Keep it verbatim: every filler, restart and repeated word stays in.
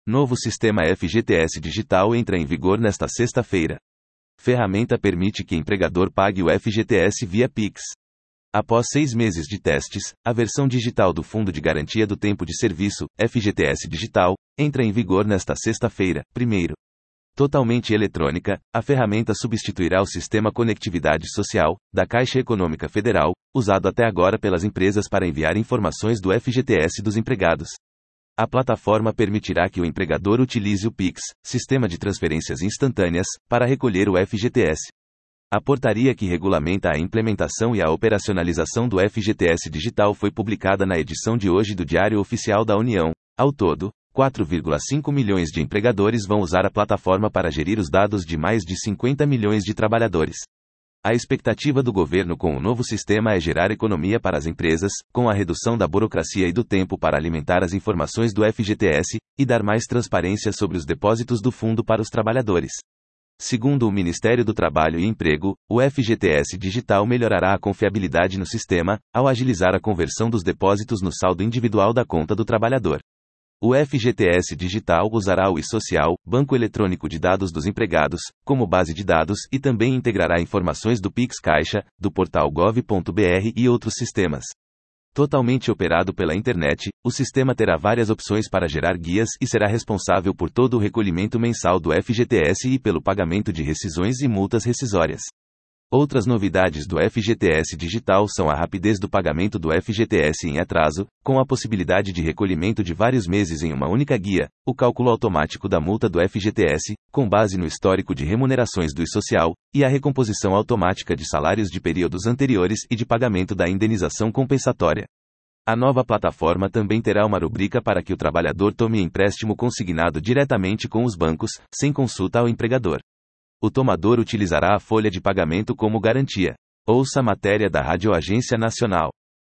Novo sistema F G T S digital entra em vigor nesta sexta-feira. Ferramenta permite que empregador pague o F G T S via Pix. Após seis meses de testes, a versão digital do Fundo de Garantia do Tempo de Serviço, F G T S Digital, entra em vigor nesta sexta-feira, primeiro. Totalmente eletrônica, a ferramenta substituirá o sistema Conectividade Social, da Caixa Econômica Federal, usado até agora pelas empresas para enviar informações do F G T S dos empregados. A plataforma permitirá que o empregador utilize o Pix, sistema de transferências instantâneas, para recolher o F G T S. A portaria que regulamenta a implementação e a operacionalização do F G T S digital foi publicada na edição de hoje do Diário Oficial da União. Ao todo, quatro vírgula cinco milhões de empregadores vão usar a plataforma para gerir os dados de mais de cinquenta milhões de trabalhadores. A expectativa do governo com o novo sistema é gerar economia para as empresas, com a redução da burocracia e do tempo para alimentar as informações do F G T S, e dar mais transparência sobre os depósitos do fundo para os trabalhadores. Segundo o Ministério do Trabalho e Emprego, o F G T S digital melhorará a confiabilidade no sistema, ao agilizar a conversão dos depósitos no saldo individual da conta do trabalhador. O F G T S digital usará o e-Social, banco eletrônico de dados dos empregados, como base de dados e também integrará informações do Pix Caixa, do portal gov ponto br e outros sistemas. Totalmente operado pela internet, o sistema terá várias opções para gerar guias e será responsável por todo o recolhimento mensal do F G T S e pelo pagamento de rescisões e multas rescisórias. Outras novidades do F G T S digital são a rapidez do pagamento do F G T S em atraso, com a possibilidade de recolhimento de vários meses em uma única guia, o cálculo automático da multa do F G T S, com base no histórico de remunerações do e-Social, e a recomposição automática de salários de períodos anteriores e de pagamento da indenização compensatória. A nova plataforma também terá uma rubrica para que o trabalhador tome empréstimo consignado diretamente com os bancos, sem consulta ao empregador. O tomador utilizará a folha de pagamento como garantia. Ouça a matéria da Rádio Agência Nacional.